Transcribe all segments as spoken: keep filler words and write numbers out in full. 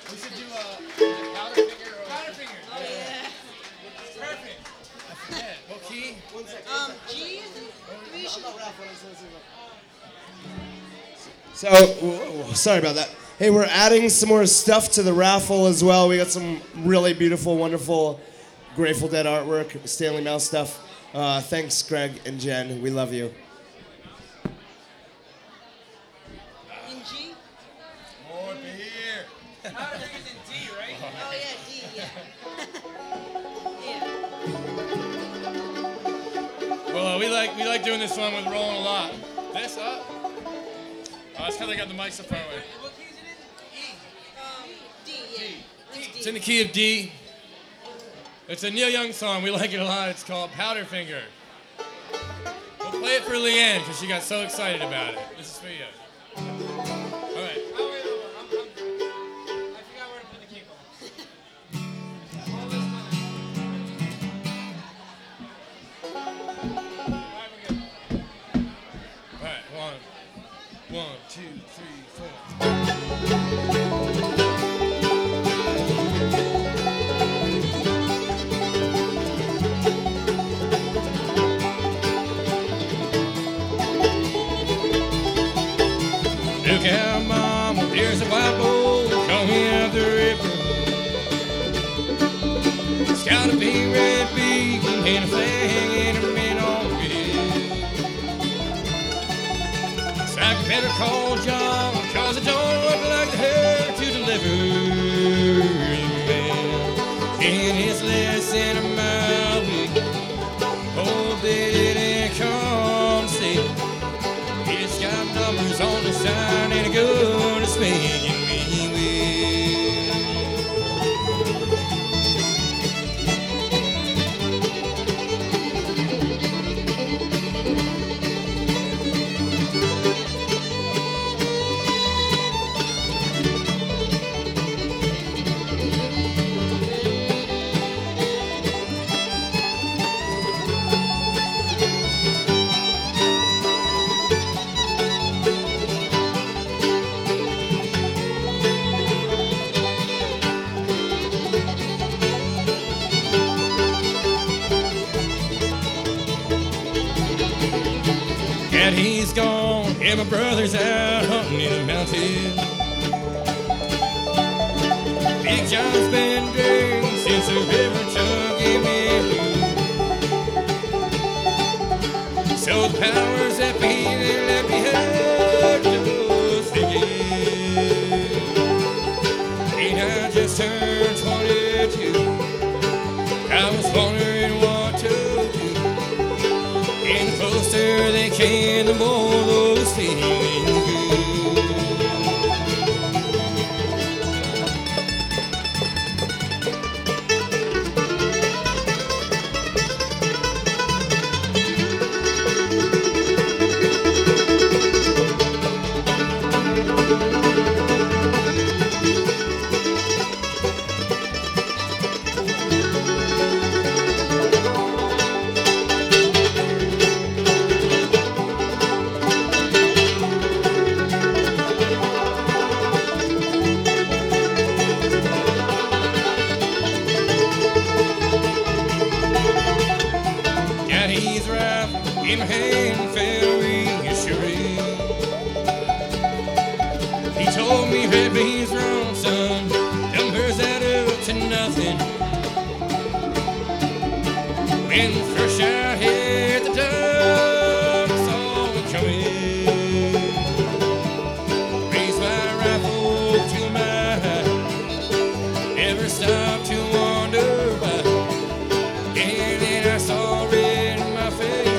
We should do a powder finger or powder finger. Oh yeah. Perfect. I forget. What key? One second. Um, G. We should. So, whoa, sorry about that. Hey, we're adding some more stuff to the raffle as well. We got some really beautiful, wonderful Grateful Dead artwork, Stanley Mouse stuff. Uh, thanks, Greg and Jen. We love you. In G? More beer. Powder finger's in D, right? Oh yeah, D. Yeah. Yeah. Well, uh, we like we like doing this one with rolling a lot. This up. Oh, it's because I got the mic so far away. What key is it in? E. Um, D. Yeah. D. It's in the key of D. It's a Neil Young song. We like it a lot. It's called Powder Finger. We'll play it for Leanne because she got so excited about it. This is for you. All right. Oh, wait, wait, wait. I'm, I'm, I forgot where to put the cable. All this time. All right, we're good. All right, one, one, two, three, four. Look out, Mama, there's a white bull coming up the river. It's got a big red beak and a flag and a man on it. So I better call John, cause I don't look like the herd to deliver. Man, and it's less than a mile away. Hope that it ain't come to see. It's got numbers on the side and a gun is making me will. And he's gone, and my brother's out hunting in the mountains. Big John's been drinking since the river took him in. So the powers that be, they let me hurt those again. And I just turned twenty-two. I was wondering what to do. And the closer they came, the more those feeling good. In my hand fell reassuring. He told me red beans wrong, son. Numbers add up to nothing. When first I hit the dove, I saw it coming. Raised my rifle to my high. Never stopped to wonder why. And then I saw red in my face.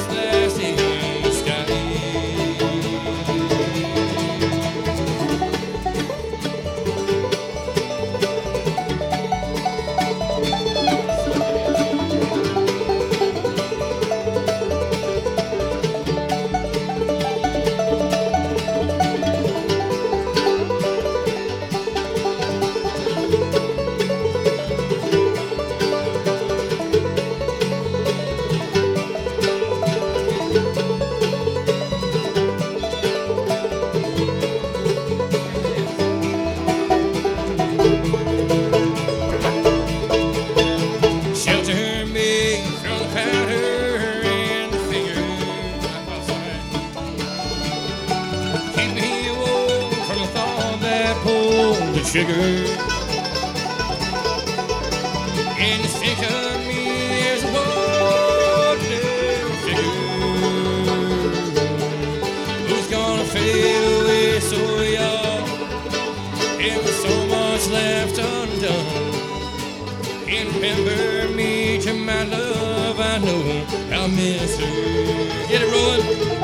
figure. And think of me as a wandering figure who's gonna fade away so young, and with so much left undone. And remember me to my love, I know I'll miss her. Get it rolling.